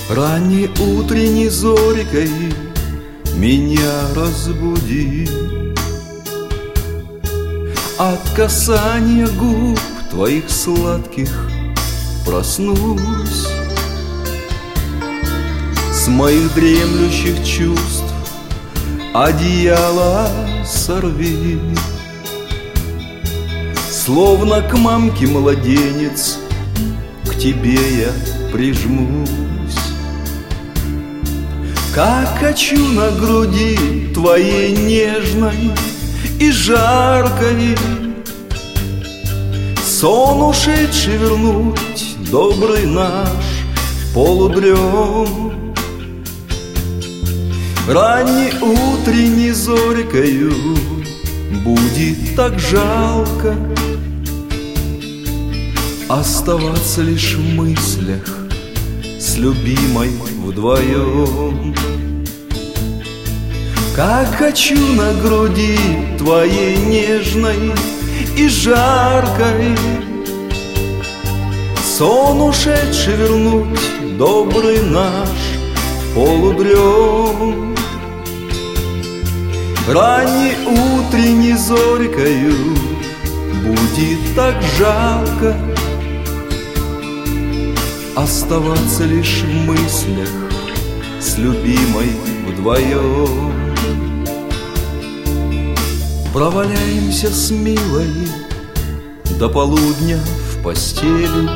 Ранней утренней зорькой меня разбуди. От касания губ твоих сладких проснусь. С моих дремлющих чувств одеяло сорви. Словно к мамке младенец, к тебе я прижмусь. Как хочу на груди твоей нежной и жаркой сон ушедший вернуть, добрый наш полудрем. Ранней утренней зорькою будет так жалко оставаться лишь в мыслях с любимой вдвоем. Как хочу на груди твоей нежной и жаркой сон ушедший вернуть, добрый наш полудрем. Ранней утренней зорькою будет так жалко оставаться лишь в мыслях с любимой вдвоем. Проваляемся с милой до полудня в постели.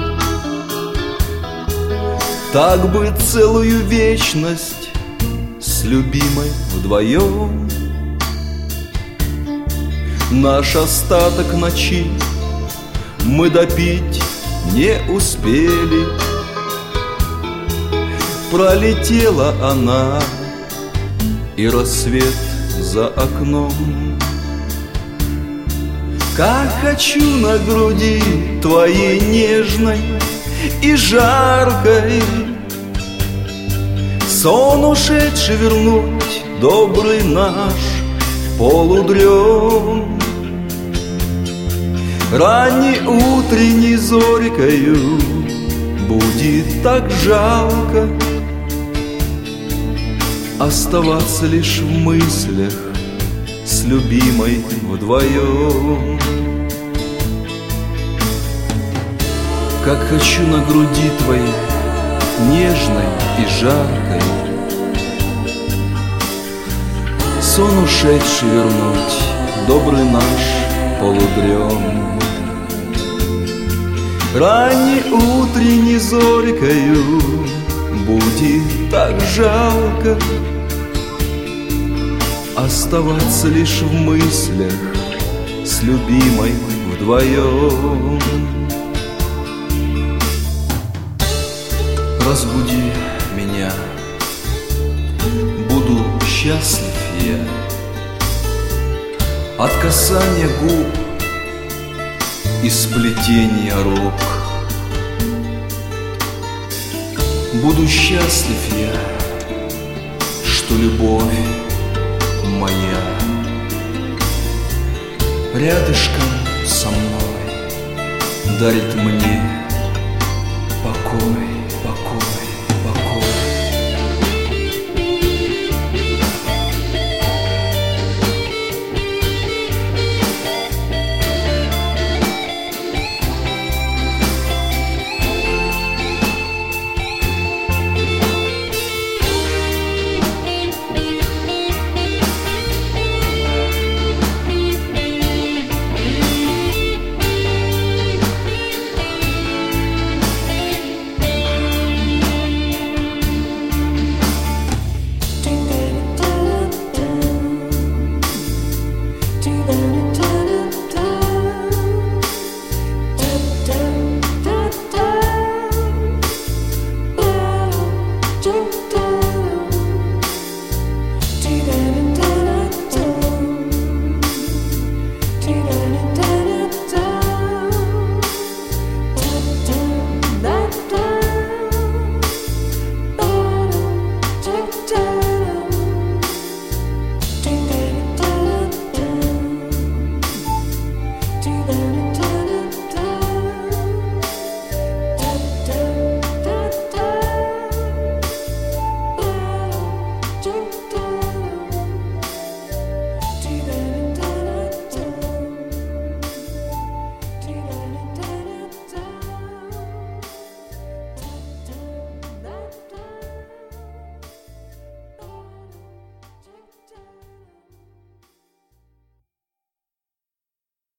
Так бы целую вечность с любимой вдвоем. Наш остаток ночи мы допить не успели. Пролетела она, и рассвет за окном. Как хочу на груди твоей нежной и жаркой сон ушедший вернуть, добрый наш полудрем. Ранней утренней зорькою будет так жалко оставаться лишь в мыслях с любимой вдвоем. Как хочу на груди твоей нежной и жаркой сон ушедший вернуть, добрый наш полудрем. Ранней утренней зорькою будет так жалко оставаться лишь в мыслях с любимой вдвоем. Разбуди меня, буду счастлив я от касания губ и сплетения рук. Буду счастлив я, что любовь моя рядышком со мной дарит мне покой, покой, покой. Do